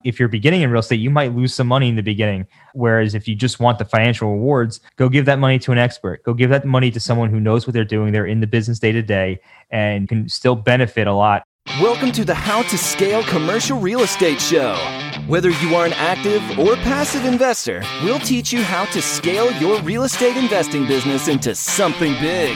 If you're beginning in real estate, you might lose some money in the beginning. Whereas if you just want the financial rewards, go give that money to an expert. Go give that money to someone who knows what they're doing. They're in the business day to day and can still benefit a lot. Welcome to the How to Scale Commercial Real Estate Show. Whether you are an active or passive investor, we'll teach you how to scale your real estate investing business into something big.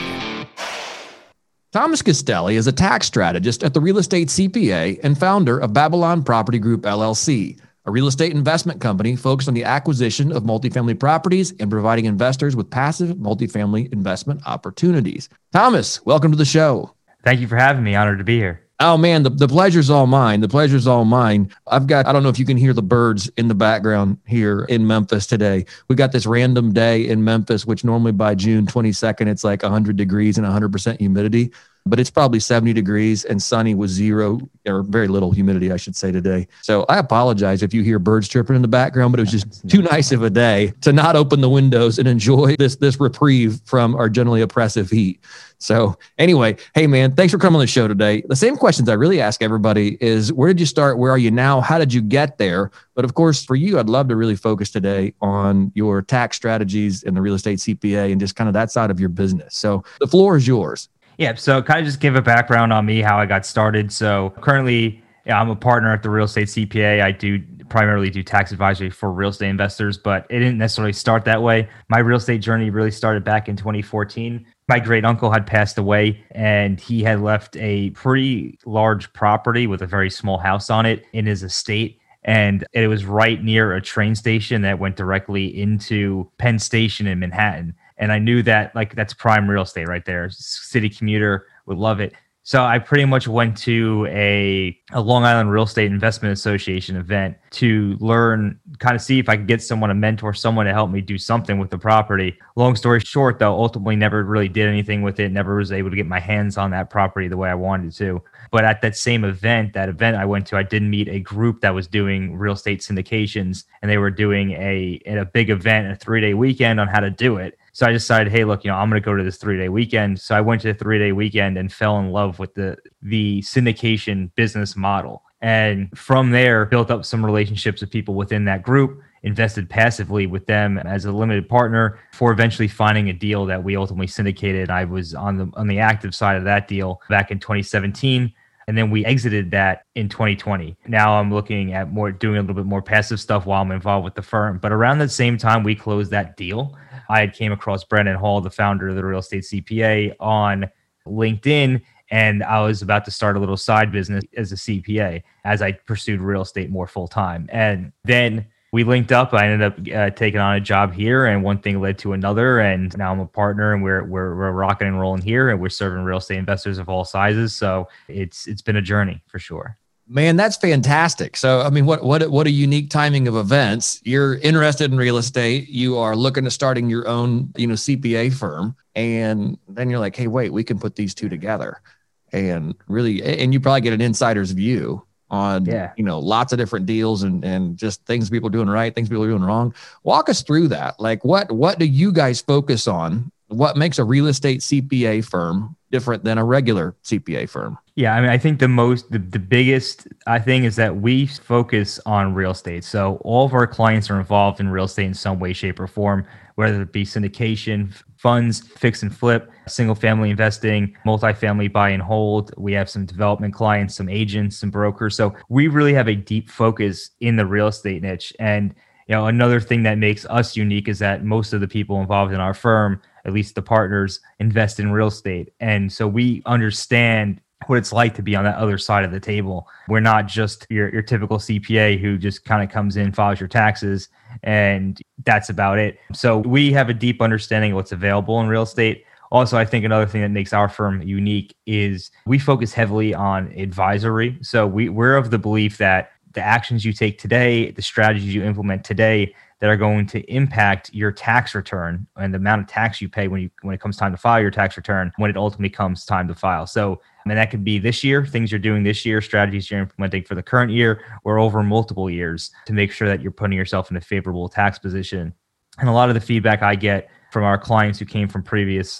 Thomas Castelli is a tax strategist at the Real Estate CPA and founder of Babylon Property Group, LLC, a real estate investment company focused on the acquisition of multifamily properties and providing investors with passive multifamily investment opportunities. Thomas, welcome to the show. Thank you for having me. Honored to be here. Oh man, the pleasure's all mine. The pleasure's all mine. I don't know if you can hear the birds in the background here in Memphis today. We got this random day in Memphis, which normally by June 22nd, it's like 100 degrees and 100% humidity, but it's probably 70 degrees and sunny with zero or very little humidity, I should say, today. So I apologize if you hear birds chirping in the background, but it was just too nice of a day to not open the windows and enjoy this reprieve from our generally oppressive heat. So anyway, hey man, thanks for coming on the show today. The same questions I really ask everybody is, where did you start? Where are you now? How did you get there? But of course, for you, I'd love to really focus today on your tax strategies and the real estate CPA and just kind of that side of your business. So the floor is yours. Yeah, so kind of just give a background on me, how I got started. So currently, I'm a partner at the Real Estate CPA. I primarily do tax advisory for real estate investors, but it didn't necessarily start that way. My real estate journey really started back in 2014. My great uncle had passed away and he had left a pretty large property with a very small house on it in his estate. And it was right near a train station that went directly into Penn Station in Manhattan. And I knew that that's prime real estate right there. City commuter would love it. So I pretty much went to a Long Island Real Estate Investment Association event to learn, kind of see if I could get someone, a mentor, someone to help me do something with the property. Long story short, though, ultimately never really did anything with it. Never was able to get my hands on that property the way I wanted to. But at that same event, I went to, I did meet a group that was doing real estate syndications, and they were doing a big event, a 3-day weekend on how to do it. So I decided, hey, look, I'm going to go to this 3-day weekend. So I went to the 3-day weekend and fell in love with the syndication business model. And from there, built up some relationships with people within that group, invested passively with them as a limited partner for eventually finding a deal that we ultimately syndicated. I was on the active side of that deal back in 2017. And then we exited that in 2020. Now I'm looking at doing a little bit more passive stuff while I'm involved with the firm. But around the same time we closed that deal, I had came across Brendan Hall, the founder of the Real Estate CPA, on LinkedIn. And I was about to start a little side business as a CPA as I pursued real estate more full time. And then we linked up. I ended up taking on a job here, and one thing led to another. And now I'm a partner, and we're rocking and rolling here, and we're serving real estate investors of all sizes. So it's been a journey for sure. Man, that's fantastic. So, I mean, what a unique timing of events. You're interested in real estate. You are looking at starting your own, CPA firm. And then you're like, hey, wait, we can put these two together. And you probably get an insider's view on, lots of different deals and just things people are doing right, things people are doing wrong. Walk us through that. Like, what do you guys focus on? What makes a real estate CPA firm different than a regular CPA firm? Yeah, I mean, I think the biggest thing is that we focus on real estate. So all of our clients are involved in real estate in some way, shape, or form, whether it be syndication, funds, fix and flip, single family investing, multifamily buy and hold. We have some development clients, some agents, some brokers. So we really have a deep focus in the real estate niche. And another thing that makes us unique is that most of the people involved in our firm, at least the partners, invest in real estate. And so we understand what it's like to be on that other side of the table. We're not just your typical CPA who just kind of comes in, files your taxes, and that's about it. So we have a deep understanding of what's available in real estate. Also, I think another thing that makes our firm unique is we focus heavily on advisory. So we're of the belief that the actions you take today, the strategies you implement today that are going to impact your tax return and the amount of tax you pay when it comes time to file your tax return, when it ultimately comes time to file. So, that could be this year, things you're doing this year, strategies you're implementing for the current year, or over multiple years to make sure that you're putting yourself in a favorable tax position. And a lot of the feedback I get from our clients who came from previous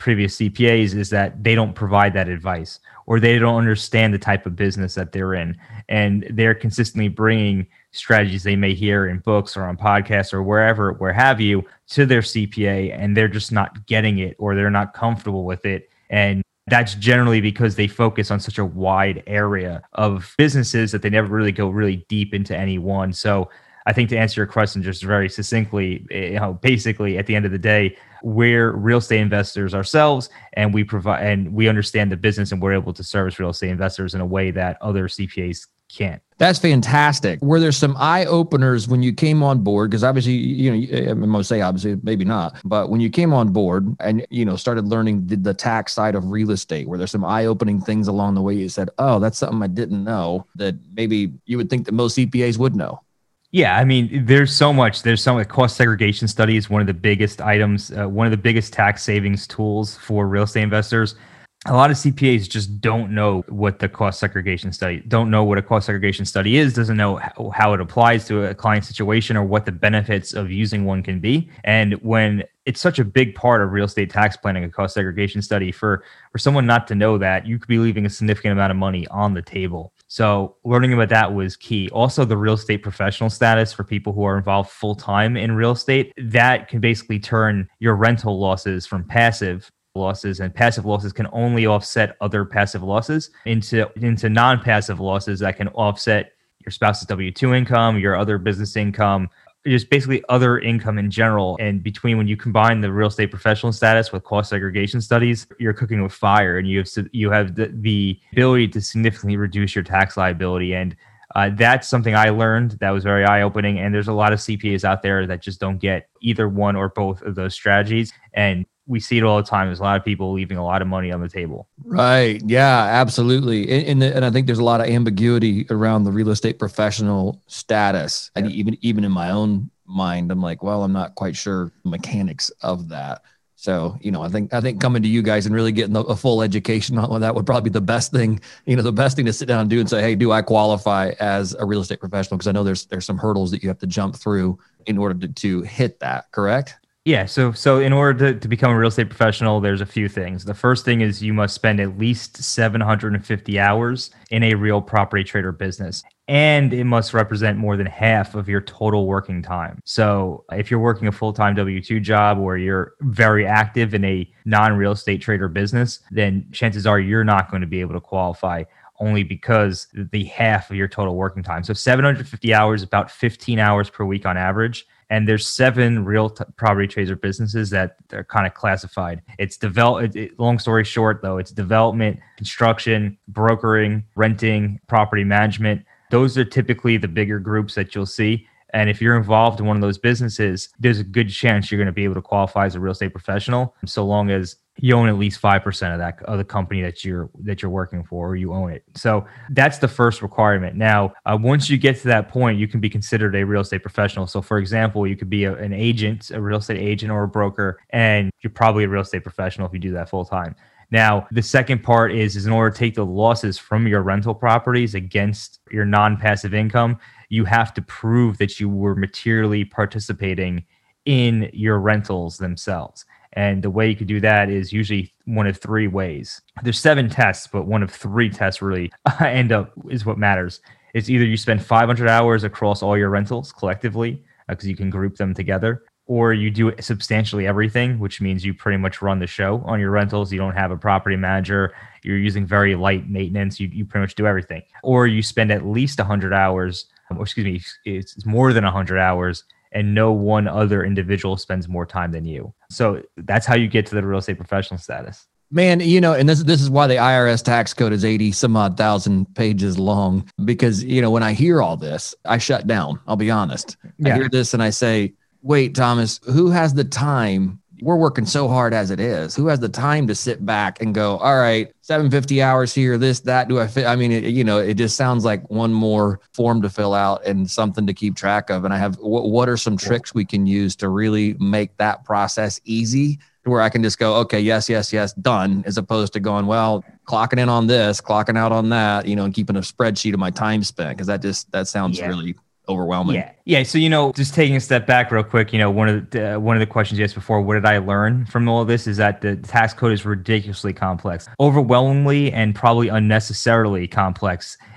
CPAs is that they don't provide that advice, or they don't understand the type of business that they're in. And they're consistently bringing strategies they may hear in books or on podcasts or where have you, to their CPA, and they're just not getting it or they're not comfortable with it. And that's generally because they focus on such a wide area of businesses that they never really go really deep into any one. So I think to answer your question just very succinctly, basically at the end of the day, we're real estate investors ourselves, and we provide and we understand the business, and we're able to service real estate investors in a way that other CPAs can't. That's fantastic. Were there some eye openers when you came on board? Because obviously, I'm going to say obviously, maybe not, but when you came on board and, started learning the tax side of real estate, were there some eye opening things along the way you said, oh, that's something I didn't know that maybe you would think that most CPAs would know? Yeah, I mean, there's so much. There's some cost segregation study is one of the biggest items, one of the biggest tax savings tools for real estate investors. A lot of CPAs just don't know what the cost segregation study, don't know what a cost segregation study is, doesn't know how it applies to a client situation or what the benefits of using one can be. And when it's such a big part of real estate tax planning, a cost segregation study, for someone not to know that, you could be leaving a significant amount of money on the table. So learning about that was key. Also, the real estate professional status for people who are involved full-time in real estate, that can basically turn your rental losses from passive losses, and passive losses can only offset other passive losses into non-passive losses that can offset your spouse's W-2 income, your other business income, just basically other income in general. And between when you combine the real estate professional status with cost segregation studies, you're cooking with fire, and you have the ability to significantly reduce your tax liability. And that's something I learned that was very eye-opening. And there's a lot of CPAs out there that just don't get either one or both of those strategies. And we see it all the time. There's a lot of people leaving a lot of money on the table. Right. Yeah, absolutely. And I think there's a lot of ambiguity around the real estate professional status. And even in my own mind, I'm like, well, I'm not quite sure the mechanics of that. So, I think coming to you guys and really getting a full education on that would probably be the best thing, the best thing to sit down and do and say, hey, do I qualify as a real estate professional? Because I know there's some hurdles that you have to jump through in order to hit that, correct? Yeah. So in order to become a real estate professional, there's a few things. The first thing is you must spend at least 750 hours in a real property trader business, and it must represent more than half of your total working time. So if you're working a full-time W-2 job or you're very active in a non-real estate trader business, then chances are you're not going to be able to qualify, only because the half of your total working time. So 750 hours, about 15 hours per week on average. And there's 7 property trader businesses that are kind of classified. It's long story short, though, it's development, construction, brokering, renting, property management. Those are typically the bigger groups that you'll see. And if you're involved in one of those businesses, there's a good chance you're going to be able to qualify as a real estate professional, so long as you own at least 5% of the company that you're working for, or you own it. So that's the first requirement. Now, once you get to that point, you can be considered a real estate professional. So, for example, you could be an agent, a real estate agent or a broker, and you're probably a real estate professional if you do that full time. Now, the second part is in order to take the losses from your rental properties against your non-passive income, you have to prove that you were materially participating in your rentals themselves. And the way you could do that is usually one of 3 ways. There's 7 tests, but one of 3 tests really is what matters. It's either you spend 500 hours across all your rentals collectively, because you can group them together, or you do substantially everything, which means you pretty much run the show on your rentals. You don't have a property manager. You're using very light maintenance. You pretty much do everything. Or you spend at least 100 hours, it's more than 100 hours, and no one other individual spends more time than you. So that's how you get to the real estate professional status. Man, and this is why the IRS tax code is 80 some odd thousand pages long, because, when I hear all this, I shut down. I'll be honest. Yeah. I hear this and I say, wait, Thomas, who has the time? We're working so hard as it is. Who has the time to sit back and go, all right, 750 hours here, this, that, do I fit? I mean, it just sounds like one more form to fill out and something to keep track of. And I have, what are some tricks we can use to really make that process easy, to where I can just go, okay, yes, done, as opposed to going, well, clocking in on this, clocking out on that, and keeping a spreadsheet of my time spent. Cause that sounds really overwhelming. Yeah. So, just taking a step back real quick, one of the questions you asked before, what did I learn from all of this, is that the tax code is ridiculously complex, overwhelmingly and probably unnecessarily complex.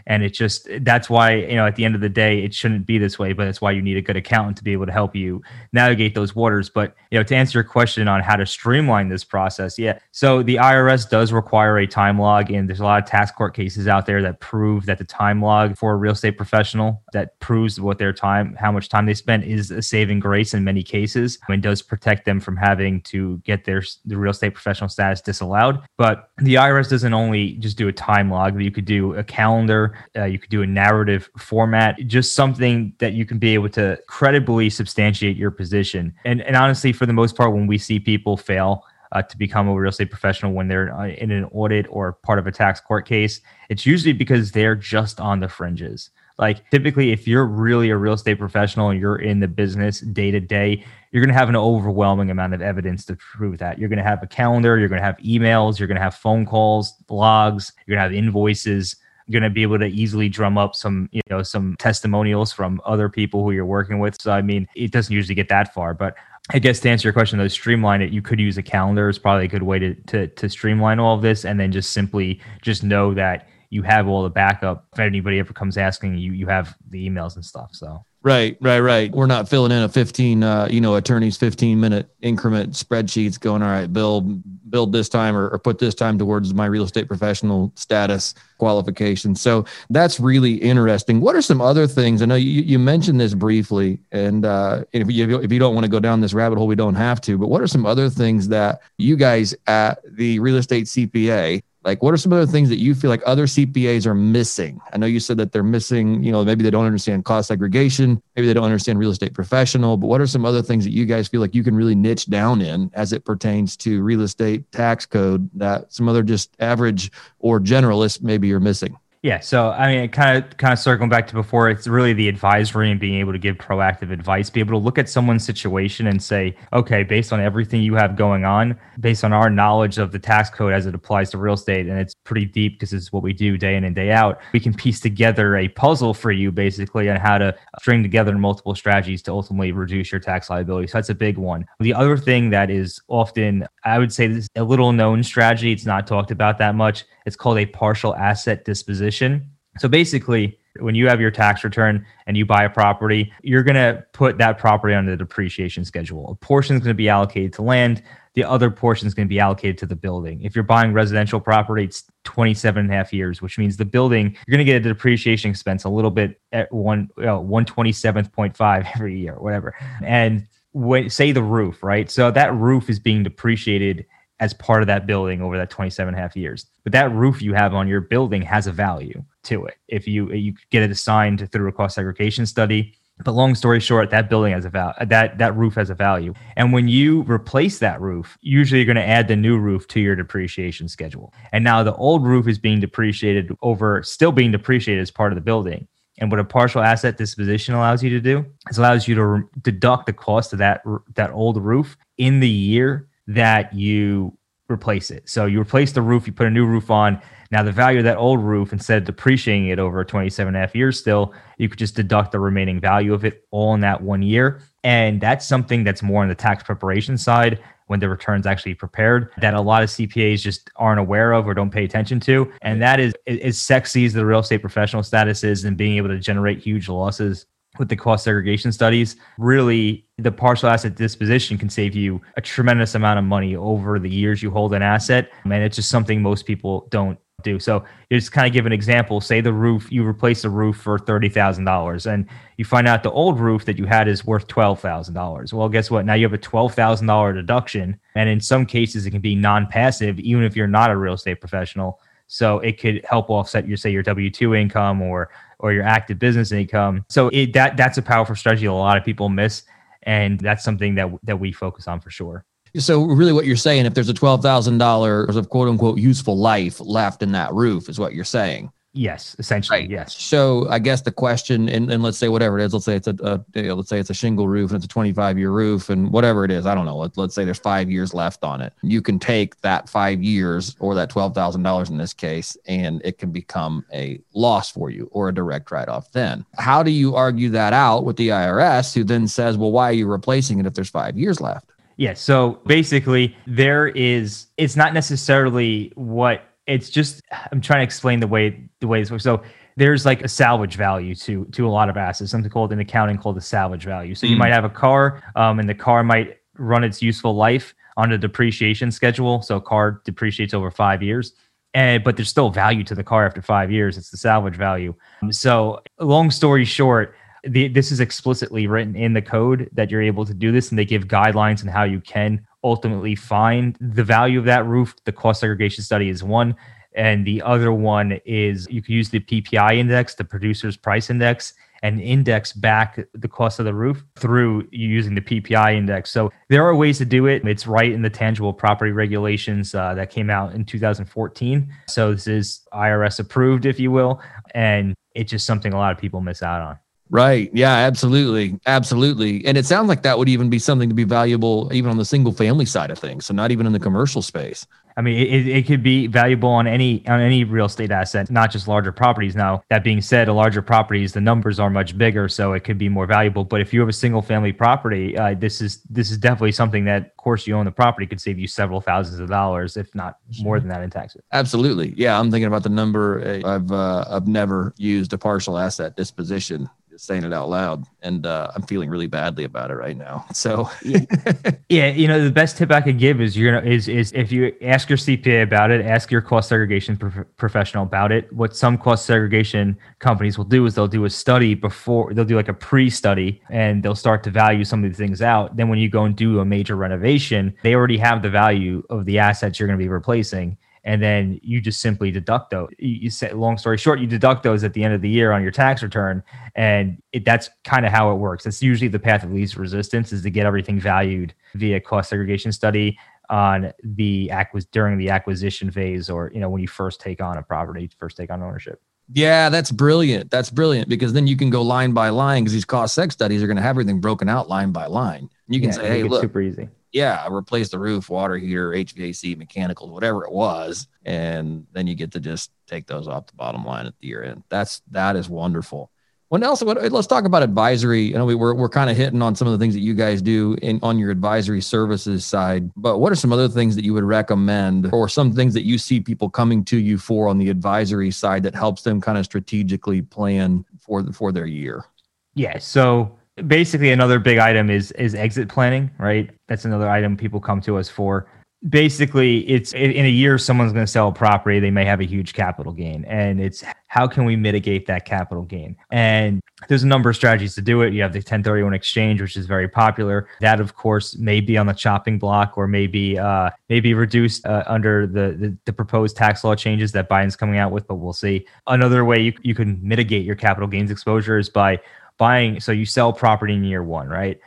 And that's why, at the end of the day, it shouldn't be this way, but that's why you need a good accountant to be able to help you navigate those waters. But, to answer your question on how to streamline this process. Yeah. So the IRS does require a time log, and there's a lot of tax court cases out there that prove that the time log for a real estate professional that proves how much time they spent is a saving grace in many cases, and does protect them from having to get the real estate professional status disallowed. But the IRS doesn't only just do a time log, but you could do a calendar, you could do a narrative format, just something that you can be able to credibly substantiate your position. And honestly, for the most part, when we see people fail to become a real estate professional when they're in an audit or part of a tax court case, it's usually because they're just on the fringes. Like typically, if you're really a real estate professional and you're in the business day to day, you're going to have an overwhelming amount of evidence to prove that. You're going to have a calendar, you're going to have emails, you're going to have phone calls, logs, you're going to have invoices. You're going to be able to easily drum up some testimonials from other people who you're working with. So, I mean, it doesn't usually get that far, but I guess to answer your question, though, streamline it, you could use a calendar. It's probably a good way to streamline all of this, and then just know that you have all the backup. If anybody ever comes asking you have the emails and stuff. So. Right. We're not filling in a 15, attorney's 15-minute increment spreadsheets going, all right, build this time or put this time towards my real estate professional status qualification. So that's really interesting. What are some other things? I know you mentioned this briefly, and if you don't want to go down this rabbit hole, we don't have to, but what are some other things that you guys at the Real Estate CPA, like, what are some other things that you feel like other CPAs are missing? I know you said that they're missing, maybe they don't understand cost segregation, maybe they don't understand real estate professional, but what are some other things that you guys feel like you can really niche down in as it pertains to real estate tax code that some other just average or generalists maybe are missing? Yeah. So, I mean, kind of circling back to before, it's really the advisory and being able to give proactive advice, be able to look at someone's situation and say, okay, based on everything you have going on, based on our knowledge of the tax code as it applies to real estate, and it's pretty deep because it's what we do day in and day out, we can piece together a puzzle for you basically on how to string together multiple strategies to ultimately reduce your tax liability. So that's a big one. The other thing that is often, I would say, this is a little known strategy. It's not talked about that much. It's called a partial asset disposition. So basically, when you have your tax return and you buy a property, you're going to put that property on the depreciation schedule. A portion is going to be allocated to land. The other portion is going to be allocated to the building. If you're buying residential property, it's 27 and a half years, which means the building, you're going to get a depreciation expense a little bit at 127.5 every year, whatever. And say the roof, right? So that roof is being depreciated as part of that building over that 27 and a half years. But that roof you have on your building has a value to it. If you get it assigned through a cost segregation study. But long story short, that building has a value, that roof has a value. And when you replace that roof, usually you're going to add the new roof to your depreciation schedule. And now the old roof is still being depreciated as part of the building. And what a partial asset disposition allows you to do is allows you to deduct the cost of that old roof in the year that you replace it. So you replace the roof, you put a new roof on. Now the value of that old roof, instead of depreciating it over 27 and a half years still, you could just deduct the remaining value of it all in that 1 year. And that's something that's more on the tax preparation side when the return's actually prepared that a lot of CPAs just aren't aware of or don't pay attention to. And that is as sexy as the real estate professional status is and being able to generate huge losses with the cost segregation studies, really the partial asset disposition can save you a tremendous amount of money over the years you hold an asset. And it's just something most people don't do. So just kind of give an example, say you replace the roof for $30,000 and you find out the old roof that you had is worth $12,000. Well, guess what? Now you have a $12,000 deduction. And in some cases it can be non-passive, even if you're not a real estate professional. So it could help offset your W-2 income or your active business income. So that's a powerful strategy a lot of people miss. And that's something that we focus on for sure. So really what you're saying, if there's a $12,000 of quote unquote useful life left in that roof is what you're saying. Yes, essentially, right. Yes. So I guess the question, and let's say whatever it is, let's say it's a shingle roof and it's a 25-year roof and whatever it is, I don't know. Let's say there's 5 years left on it. You can take that 5 years or that $12,000 in this case, and it can become a loss for you or a direct write-off. Then how do you argue that out with the IRS, who then says, well, why are you replacing it if there's 5 years left? Yeah. So basically, it's not necessarily it's just, I'm trying to explain the way this works. So there's like a salvage value to a lot of assets, something called in accounting called the salvage value. So you might have a car, and the car might run its useful life on a depreciation schedule. So a car depreciates over 5 years. But there's still value to the car after 5 years. It's the salvage value. So long story short, this is explicitly written in the code that you're able to do this, and they give guidelines on how you can ultimately find the value of that roof. The cost segregation study is one, and the other one is you can use the PPI index, the producer's price index, and index back the cost of the roof through using the PPI index. So there are ways to do it. It's right in the tangible property regulations that came out in 2014. So this is IRS approved, if you will, and it's just something a lot of people miss out on. Right. Yeah, absolutely. Absolutely. And it sounds like that would even be something to be valuable even on the single family side of things. So not even in the commercial space. I mean, it could be valuable on any real estate asset, not just larger properties. Now, that being said, a larger properties, the numbers are much bigger, so it could be more valuable. But if you have a single family property, this is definitely something that, of course, you own the property could save you several thousands of dollars, if not more than that, in taxes. Absolutely. Yeah, I'm thinking about the number. I've never used a partial asset disposition. Saying it out loud, and I'm feeling really badly about it right now. So yeah, the best tip I could give is is if you ask your CPA about it, ask your cost segregation professional about it. What some cost segregation companies will do is they'll do a study before, they'll do like a pre-study, and they'll start to value some of these things out. Then when you go and do a major renovation, they already have the value of the assets you're going to be replacing. And then you just simply deduct those. You say, long story short, you deduct those at the end of the year on your tax return. And that's kind of how it works. That's usually the path of least resistance, is to get everything valued via cost segregation study on during the acquisition phase, or, when you first take on a property, first take on ownership. Yeah, that's brilliant. That's brilliant, because then you can go line by line, because these cost seg studies are going to have everything broken out line by line. You can say, hey, look, super easy. Yeah, I replaced the roof, water heater, HVAC, mechanicals, whatever it was. And then you get to just take those off the bottom line at the year end. That is wonderful. Let's talk about advisory. We're kind of hitting on some of the things that you guys do on your advisory services side, but what are some other things that you would recommend, or some things that you see people coming to you for on the advisory side that helps them kind of strategically plan for their year? Yeah. So basically, another big item is exit planning, right? That's another item people come to us for. Basically, it's in a year, someone's going to sell a property. They may have a huge capital gain, and it's how can we mitigate that capital gain? And there's a number of strategies to do it. You have the 1031 exchange, which is very popular. That, of course, may be on the chopping block, or maybe reduced under the proposed tax law changes that Biden's coming out with, but we'll see. Another way you can mitigate your capital gains exposure is by buying. So you sell property in year one, right?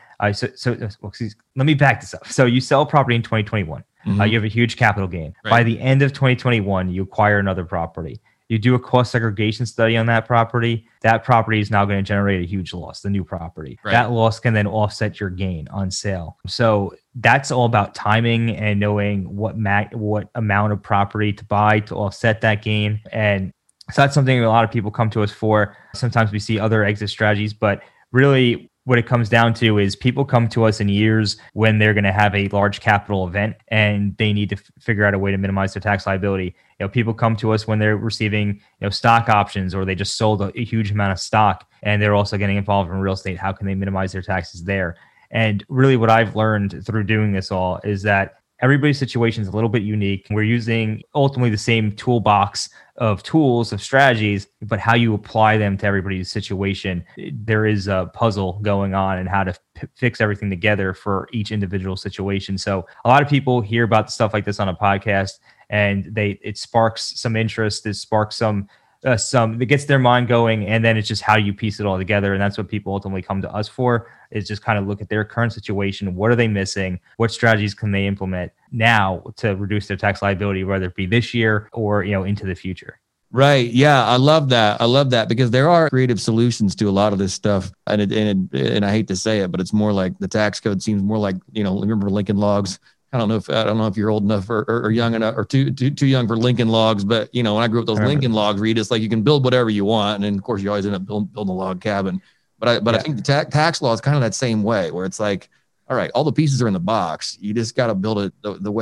Let me back this up. So you sell property in 2021. Mm-hmm. You have a huge capital gain. Right. By the end of 2021, you acquire another property. You do a cost segregation study on that property. That property is now going to generate a huge loss, the new property. Right. That loss can then offset your gain on sale. So that's all about timing and knowing what amount of property to buy to offset that gain. And so that's something a lot of people come to us for. Sometimes we see other exit strategies, but really what it comes down to is people come to us in years when they're going to have a large capital event and they need to figure out a way to minimize their tax liability. People come to us when they're receiving, stock options, or they just sold a huge amount of stock and they're also getting involved in real estate. How can they minimize their taxes there? And really what I've learned through doing this all is that everybody's situation is a little bit unique. We're using ultimately the same toolbox of tools, of strategies, but how you apply them to everybody's situation, there is a puzzle going on, and how to fix everything together for each individual situation. So a lot of people hear about stuff like this on a podcast, and it sparks some interest, it sparks some it gets their mind going, and then it's just how you piece it all together. And that's what people ultimately come to us for, is just kind of look at their current situation. What are they missing? What strategies can they implement now to reduce their tax liability, whether it be this year or, into the future? Right. Yeah. I love that because there are creative solutions to a lot of this stuff. And I hate to say it, but it's more like the tax code seems more like, remember Lincoln Logs? I don't know if you're old enough or young enough, or too young for Lincoln Logs, but when I grew up, those Lincoln Logs read, it's like you can build whatever you want, and then of course you always end up building a log cabin. But I think the tax law is kind of that same way, where it's like, all right, all the pieces are in the box. You just got to build it the way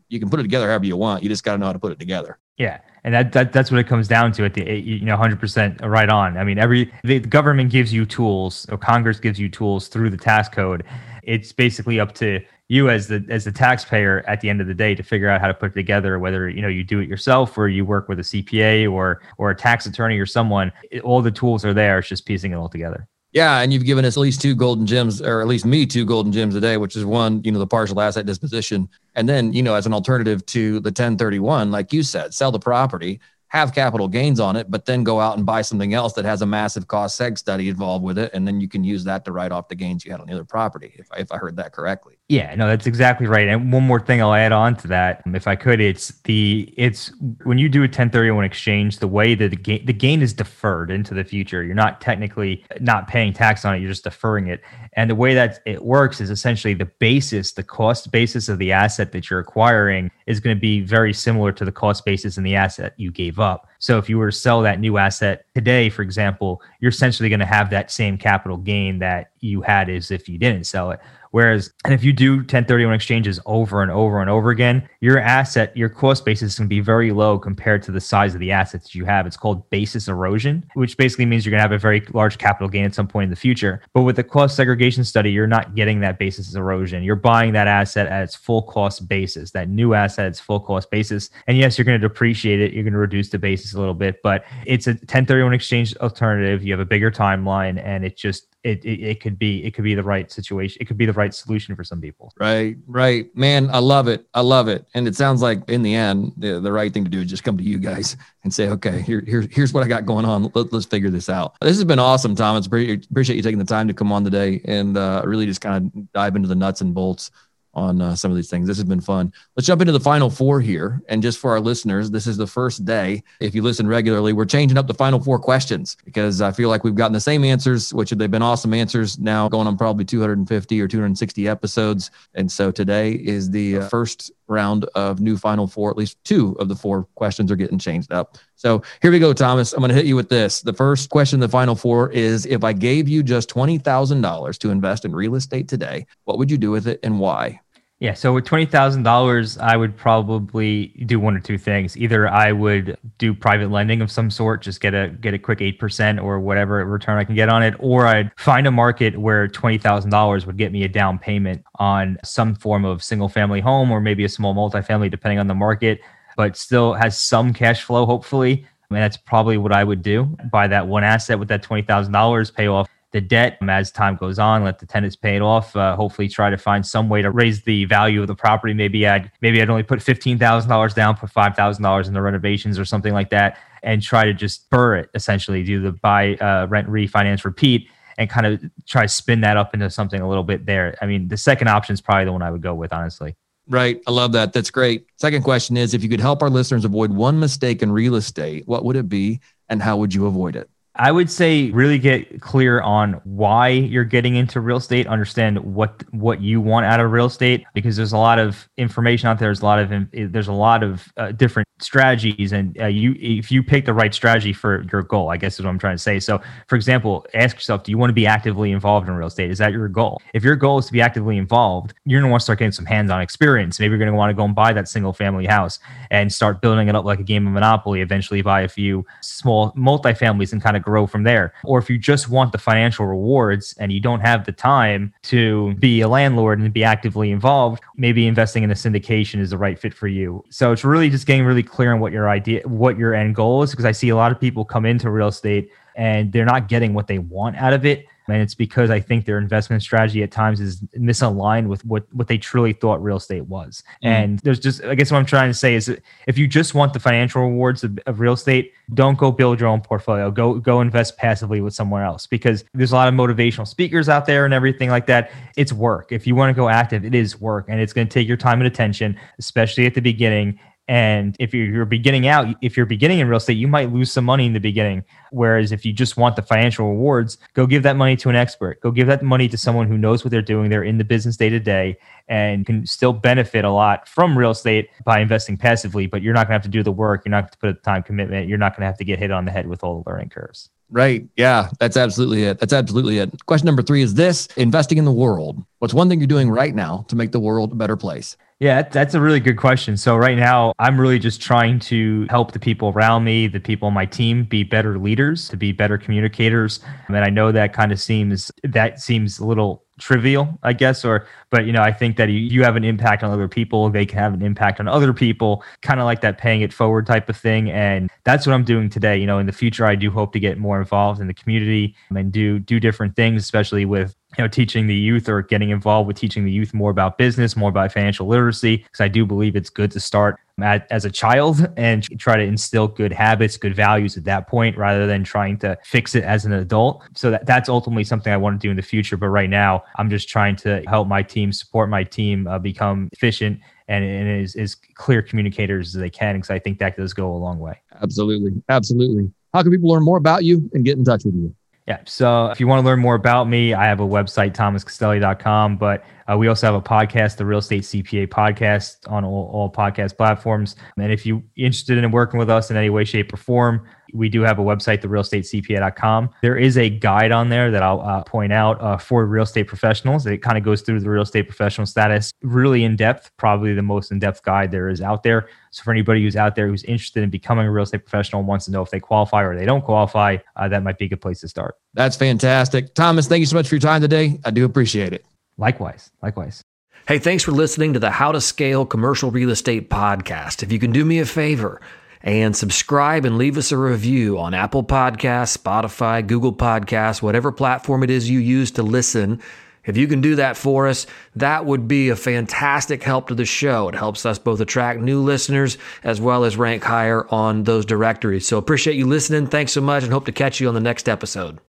You can put it together however you want. You just got to know how to put it together. Yeah. And that's what it comes down to at the, 100% right on. I mean, the government gives you tools, or Congress gives you tools through the tax code. It's basically up to you as the taxpayer at the end of the day to figure out how to put it together, whether, you do it yourself or you work with a CPA or a tax attorney or someone. All the tools are there. It's just piecing it all together. Yeah, and you've given us at least 2 golden gems, or at least me 2 golden gems a day, which is one, the partial asset disposition. And then, as an alternative to the 1031, like you said, sell the property, have capital gains on it, but then go out and buy something else that has a massive cost seg study involved with it. And then you can use that to write off the gains you had on the other property, if I heard that correctly. Yeah, no, that's exactly right. And one more thing I'll add on to that, if I could, it's when you do a 1031 exchange, the way that the gain is deferred into the future. You're not technically not paying tax on it, you're just deferring it. And the way that it works is essentially the cost basis of the asset that you're acquiring is going to be very similar to the cost basis in the asset you gave up. So if you were to sell that new asset today, for example, you're essentially going to have that same capital gain that you had as if you didn't sell it. Whereas, and if you do 1031 exchanges over and over and over again, your cost basis is going to be very low compared to the size of the assets you have. It's called basis erosion, which basically means you're going to have a very large capital gain at some point in the future. But with the cost segregation study, you're not getting that basis erosion. You're buying that asset at its full cost basis, that new asset at its full cost basis. And yes, you're going to depreciate it. You're going to reduce the basis a little bit, but it's a 1031 exchange alternative. You have a bigger timeline, and it could be the right situation. It could be the right solution for some people. Right. Man, I love it. And it sounds like in the end, the right thing to do is just come to you guys and say, okay, here's what I got going on. Let's figure this out. This has been awesome, Thomas. Appreciate you taking the time to come on today and really just kind of dive into the nuts and bolts on some of these things. This has been fun. Let's jump into the final 4 here. And just for our listeners, this is the first day. If you listen regularly, we're changing up the final 4 questions because I feel like we've gotten the same answers, which they've been awesome answers now going on probably 250 or 260 episodes. And so today is the first round of new final 4. At least 2 of the 4 questions are getting changed up. So here we go, Thomas. I'm going to hit you with this. The first question, the final 4, is if I gave you just $20,000 to invest in real estate today, what would you do with it and why? Yeah, so with $20,000, I would probably do one or 2 things. Either I would do private lending of some sort, just get a quick 8% or whatever return I can get on it, or I'd find a market where $20,000 would get me a down payment on some form of single family home or maybe a small multifamily, depending on the market, but still has some cash flow, hopefully. I mean, that's probably what I would do. Buy that one asset with that $20,000, pay off the debt as time goes on, let the tenants pay it off, hopefully try to find some way to raise the value of the property. Maybe I'd only put $15,000 down, put $5,000 in the renovations or something like that, and try to just burr it, essentially do the buy, rent, refinance, repeat, and kind of try to spin that up into something a little bit there. I mean, the second option is probably the one I would go with, honestly. Right. I love that. That's great. Second question is, if you could help our listeners avoid one mistake in real estate, what would it be and how would you avoid it? I would say really get clear on why you're getting into real estate, understand what you want out of real estate, because there's a lot of information out there. There's a lot of different strategies, and if you pick the right strategy for your goal, I guess is what I'm trying to say. So for example, ask yourself, do you want to be actively involved in real estate? Is that your goal? If your goal is to be actively involved, you're going to want to start getting some hands-on experience. Maybe you're going to want to go and buy that single family house and start building it up like a game of Monopoly, eventually buy a few small multifamilies and kind of grow from there. Or if you just want the financial rewards and you don't have the time to be a landlord and be actively involved, maybe investing in a syndication is the right fit for you. So it's really just getting really clear on what your end goal is, because I see a lot of people come into real estate and they're not getting what they want out of it. And it's because I think their investment strategy at times is misaligned with what they truly thought real estate was. And there's just, I guess what I'm trying to say is that if you just want the financial rewards of real estate, don't go build your own portfolio. Go invest passively with someone else, because there's a lot of motivational speakers out there and everything like that. It's work. If you want to go active, it is work, and it's going to take your time and attention, especially at the beginning. And if you're beginning in real estate, you might lose some money in the beginning. Whereas if you just want the financial rewards, go give that money to an expert. Go give that money to someone who knows what they're doing. They're in the business day to day and can still benefit a lot from real estate by investing passively. But you're not going to have to do the work. You're not going to put a time commitment. You're not going to have to get hit on the head with all the learning curves. Right. Yeah, that's absolutely it. Question number 3 is this: investing in the world. What's one thing you're doing right now to make the world a better place? Yeah, that's a really good question. So right now, I'm really just trying to help the people around me, the people on my team, be better leaders, to be better communicators. And I know that seems a little trivial, I guess, but I think that you have an impact on other people, they can have an impact on other people, kind of like that paying it forward type of thing. And that's what I'm doing today. In the future, I do hope to get more involved in the community and do different things, especially with teaching the youth, or getting involved with teaching the youth more about business, more about financial literacy, because I do believe it's good to start as a child and try to instill good habits, good values at that point, rather than trying to fix it as an adult. So that's ultimately something I want to do in the future. But right now, I'm just trying to help my team, support my team, become efficient and as clear communicators as they can, because I think that does go a long way. Absolutely. Absolutely. How can people learn more about you and get in touch with you? Yeah. So if you want to learn more about me, I have a website, thomascastelli.com, but we also have a podcast, the Real Estate CPA podcast, on all podcast platforms. And if you're interested in working with us in any way, shape, or form, we do have a website, therealestatecpa.com. There is a guide on there that I'll point out for real estate professionals. It kind of goes through the real estate professional status really in depth, probably the most in-depth guide there is out there. So for anybody who's out there who's interested in becoming a real estate professional and wants to know if they qualify or they don't qualify, that might be a good place to start. That's fantastic. Thomas, thank you so much for your time today. I do appreciate it. Likewise. Hey, thanks for listening to the How to Scale Commercial Real Estate podcast. If you can do me a favor and subscribe and leave us a review on Apple Podcasts, Spotify, Google Podcasts, whatever platform it is you use to listen, if you can do that for us, that would be a fantastic help to the show. It helps us both attract new listeners as well as rank higher on those directories. So appreciate you listening. Thanks so much, and hope to catch you on the next episode.